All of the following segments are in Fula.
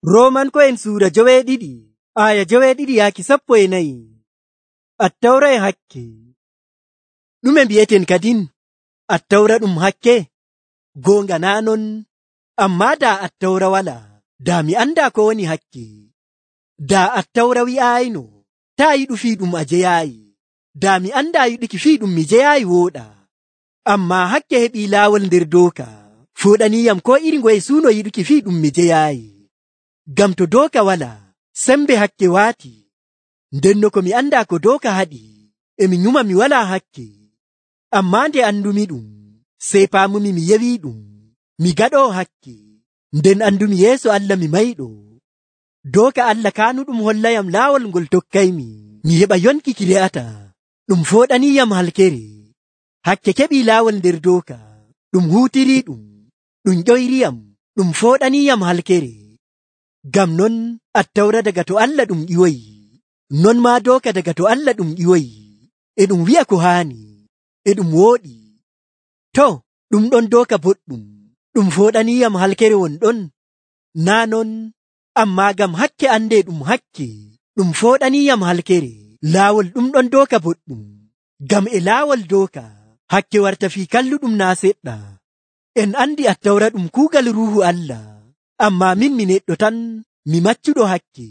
Rooman ko en suura jawee ɗiɗi aya jawee ɗiɗi yaaki 14. Attawra e hakke. Ɗume mbi'eten kadin attawra ɗum hakke? Goonga naa non, amma daa attawra wala daa mi anda ko woni hakke. Daa attawra wi'aayino taa yiɗu fiiɗum a jeyaayi, daa mi anda yiɗuki fiiɗum mi jeyaayi wooɗa. Amma hakke heɓi laawol nder dooka fooɗaniyam ko iri ngoye suuno yiɗuki fiiɗum mi jeyaayi. Gam to dooka wala sembe hakke waati, ndenno ko mi anda ko dooka haɗi emi nyuma mi wala hakke. Amma nde andumi ɗum sey paamumi mi yewi ɗum mi gaɗo hakke, nden andumi yeeso Allah mi mayɗo. Dooka Allah kaanu ɗum hollayam laawol ngol tokkaymi mi heɓa yonki ki re'ata, ɗum fooɗaniyam halkere. Hakke keɓi laawol nder dooka, ɗum huutiri ɗum ƴoyriyam, ɗum fooɗaniyam halkere. Gam non attawra daga to Allah ɗum ƴiwoyi, non ma dooka daga to Allah ɗum ƴiwoyi, e ɗum wi'a ko haani, e ɗum wooɗi. To, ɗum ɗon dooka boɗɗum, ɗum fooɗaniyam halkere wonɗon, naa non, amma gam hakke ande ɗum hakke, ɗum fooɗaniyam halkere. Laawol ɗum ɗon dooka boɗɗum, gam e laawol dooka hakke warta fi kalluɗum naa seɗɗa. En andi attawra ɗum kuugal ruuhu Allah, amma min mi neɗɗo tan mi maccuɗo hakke.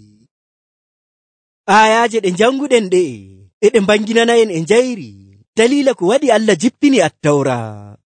Ayaaje ɗe janguɗen ɗe'e eɗe mbanginana en e njayri dalila ko waɗi Allah jippini attawra.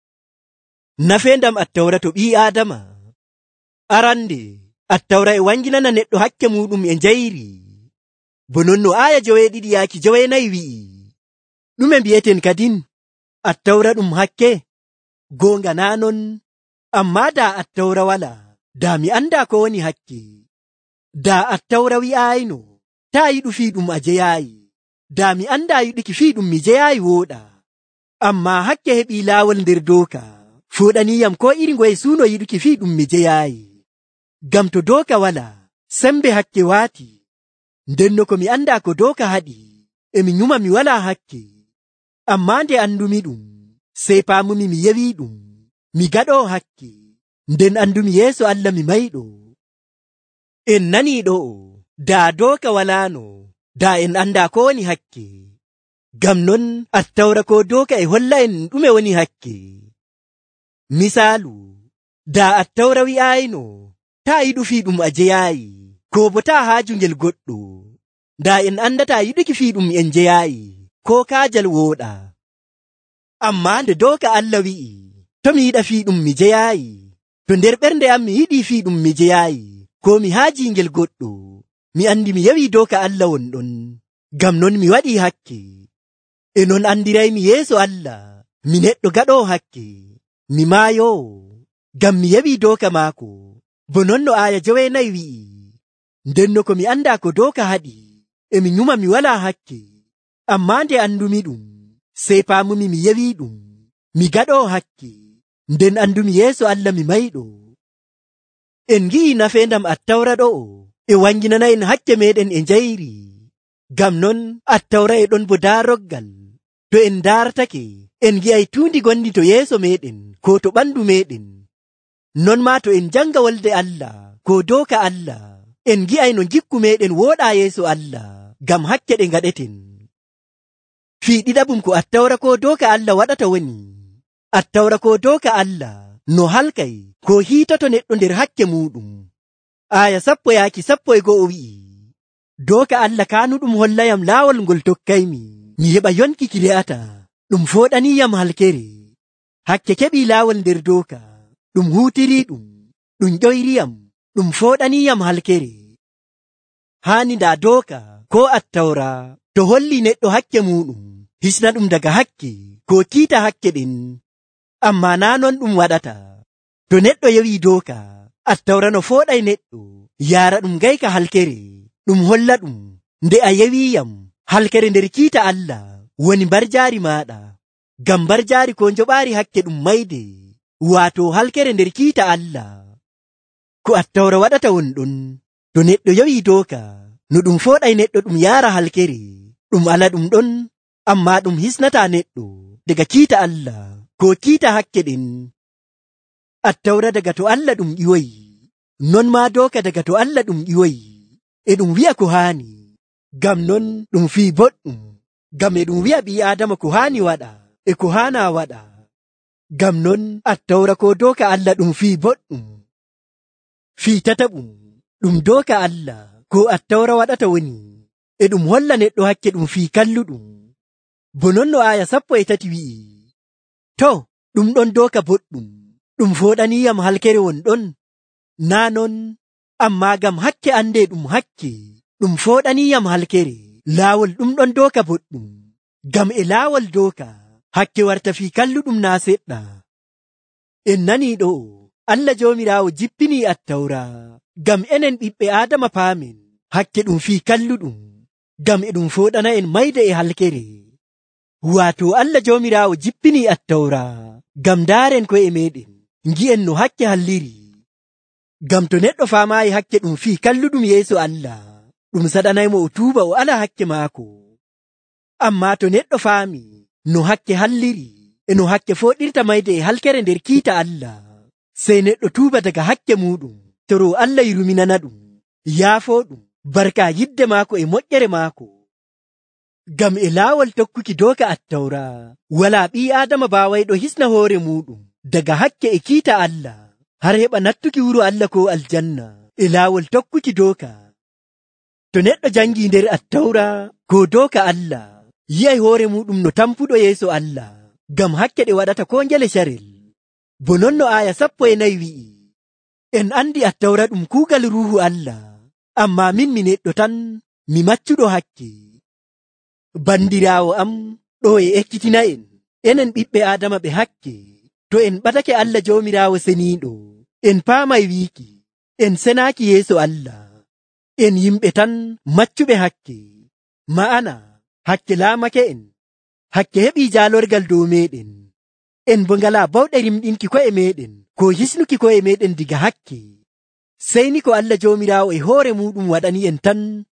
Nafendam attawra to ɓii Aadama. Arande attawra e wanginana neɗɗo hakke muɗum e njayri, bo nonno aya 2 yaaki 4 wi'i. Ɗume mbi'eten kadin attawra ɗum hakke? Goonga naa non, amma daa attawra wala daa mi anda ko woni hakke. Daa attawra wi'aayino taa yiɗu fiiɗum a jeyaayi, daa mi anda yiɗuki fiiɗum mi jeyaayi wooɗa. Amma hakke heɓi laawol nder dooka fooɗaniyam ko iri ngoye suuno yiɗuki fiiɗum mi jeyaayi. Gam to dooka wala sembe hakke waati, ndenno ko mi anda ko dooka haɗi emi nyuma mi wala hakke. Amma nde andumi ɗum sey paamumi mi yewi ɗum mi gaɗo hakke, nden andumi yeeso Allah mi mayɗo. En nani ɗo, daa dooka walano daa en anda ko woni hakke. Gam non attawra ko dooka e holla en ɗume woni hakke. Misaalu, daa attawra wi'aayino taa yiɗu fiiɗum a jeyaayi, ko bo taa haaju ngel goɗɗo, daa en andata yiɗuki fiiɗum en jeyaayi ko kaajal wooɗa. Amma nde dooka Allah wi'i to mi yiɗa fiiɗum mi jeyaayi, to nder ɓernde am mi yiɗi fiiɗum mi jeyaayi, ko mi haaji ngel goɗɗo, mi andi mi yewi dooka Allah wonɗon, gam non mi waɗi hakke. E non andiraymi yeeso Allah mi neɗɗo gaɗo hakke, mi maayo gam mi yewi dooka maako, bo nonno aya 4 wi'i. Ndenno ko mi anda ko dooka haɗi emi nyuma mi wala hakke. Amma nde andumi ɗum sey paamumi mi yewi ɗum mi gaɗo hakke, nden andumi yeeso Allah mi mayɗo. En gi'i nafendam attawra ɗo e wanginana en hakke meɗen e njayri. Gam non attawra e ɗon bo daaroggal, to en daartake en gi'ay tuundi gondi to yeeso meɗen ko to ɓandu meɗen. Non ma to en janga wolde Allah ko dooka Allah, en gi'ay no jikku meɗen wooɗa yeeso Allah gam hakke ɗe ngaɗeten. Fii ɗiɗabum ko attawra ko dooka Allah waɗata woni, attawra ko dooka Allah no halkay ko hiitoto neɗɗo nder hakke muɗum. Aya 10 yaaki 11 wi'i, dooka Allah kaanu ɗum hollayam laawol ngol tokkaymi mi heɓa yonki ki re'ata, ɗum fooɗaniyam halkere. Hakke keɓi laawol nder dooka, ɗum huutiri ɗum ƴoyriyam, ɗum fooɗaniyam halkere. Haani ndaa dooka ko attawra to holli neɗɗo hakke muɗum hisna ɗum daga hakke ko kiita hakke ɗen. Amma naa non ɗum waɗata. To neɗɗo yewi dooka attawra no fooɗay neɗɗo yaara ɗum gayka halkere, ɗum holla ɗum nde a yewiyam halkere nder kiita Allah woni mbarjaari maɗa. Gam mbarjaari ko njoɓaari hakke ɗum mayde, waato halkere nder kiita Allah. Ko attawra waɗata wonɗon, to neɗɗo yewi dooka no ɗum fooɗay neɗɗo ɗum yaara halkere, ɗum ala ɗum ɗon, amma ɗum hisnata neɗɗo daga kiita Allah ko kiita hakke ɗen. Attawra daga to Allah ɗum ƴiwoyi, non maa dooka daga to Allah ɗum ƴiwoyi e ɗum wi'a ko haani, gam non ɗum fii boɗɗum, gam e ɗum wi'a ɓii Aadama ko haani waɗa e ko haana waɗa. Gam non attawra ko dooka Allah ɗum fii boɗɗum. Fii tataɓum ɗum dooka Allah ko attawra waɗata woni e ɗum holla neɗɗo hakke ɗum fii kalluɗum. Bo non no aya 13 wi'i, to ɗum ɗon dooka boɗɗum ɗum foɗaniyam halkere wonɗon, naa non, amma gam hakke ande ɗum hakke ɗum foɗaniyam halkere. Laawol ɗum ɗon dooka boɗɗum, gam e laawol dooka hakke warta fii kalluɗum naa seɗɗa. En nani ɗo Allah Joomiraawo jippini attawra gam enen ɓiɓɓe Aadama paamen hakke ɗum fii kalluɗum, gam e ɗum foɗana en mayde e halkere. Waato Allah Joomiraawo jippini attawra gam daaren ko'e meɗen ngi'en no hakke halliri. Gam to neɗɗo faamaayi hakke ɗum fii kalluɗum yeeso Allah, ɗum saɗanaymo o tuuba o ala hakke maako. Amma to neɗɗo faami no hakke halliri e no hakke foɗirta mayde e halkere nder kiita Allah, sey neɗɗo tuuba daga hakke muɗum, toro Allah yurminana ɗum, yaafo ɗum, barka yidde maako e moƴƴere maako. Gam e laawol tokkuki dooka attawra wala ɓii Aadama baawayɗo hisna hoore muɗum daga hakke e kiita Allah har heɓa nattuki wuro Allah ko aljanna e laawol tokkuki dooka. To neɗɗo jangi nder attawra ko dooka Allah, yi'ay hoore muɗum no tampuɗo yeeso Allah, gam hakke ɗe waɗata ko ngele sharel. Bo non no aya 14 wi'i, en andi attawra ɗum kuugal ruuhu Allah, amma min mi neɗɗo tan mi maccuɗo hakke. Bandiraawo am, ɗo e ekkitina en, enen ɓiɓɓe Aadama ɓe hakke, to en ɓatake Allah Joomiraawo seniiɗo, en paamay wiiki en senaaki yeeso Allah, en yimɓe tan maccuɓe hakke. Ma'ana hakke laamake en, hakke heɓi jaalorgal dow meɗen, en bo ngala bawɗe rimɗinki ko'e meɗen ko hisnuki ko'e meɗen diga hakke, sey ni ko Allah Joomiraawo e hoore muɗum waɗani en tan